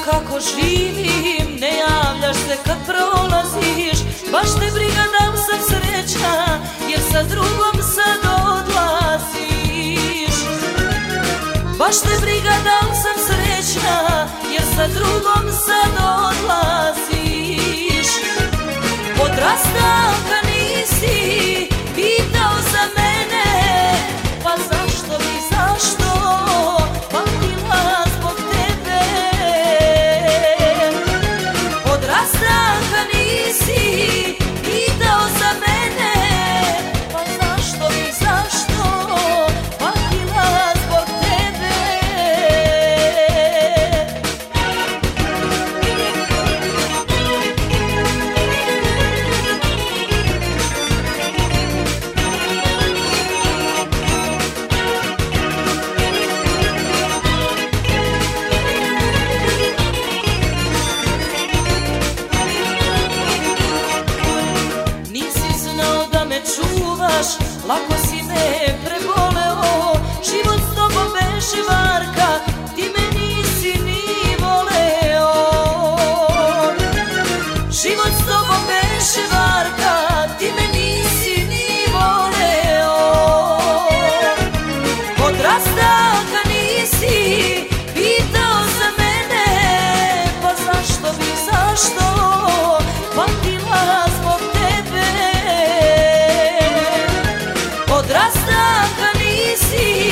kako živim, ne javljaš se kad prolaziš. Baš te briga da li sam srećna, jer sa drugom sad odlaziš. Baš te briga da li sam srećna, jer sa drugom sad odlaziš. Od rastanka nisi pitao za mene, pa zašto bi, zašto patila zbog tebe. Od rastanka nisi pitao za mene, pa zašto bi, zašto patila zbog tebe. Čuvaš, lako si me preboleo, život s tobom beše varka, ti me nisi ni voleo. Život s tobom beše varka, ti me nisi ni voleo. Od rastanka nisi pitao za mene, pa zašto bi, zašto patila zbog tebe. Od rastanka nisi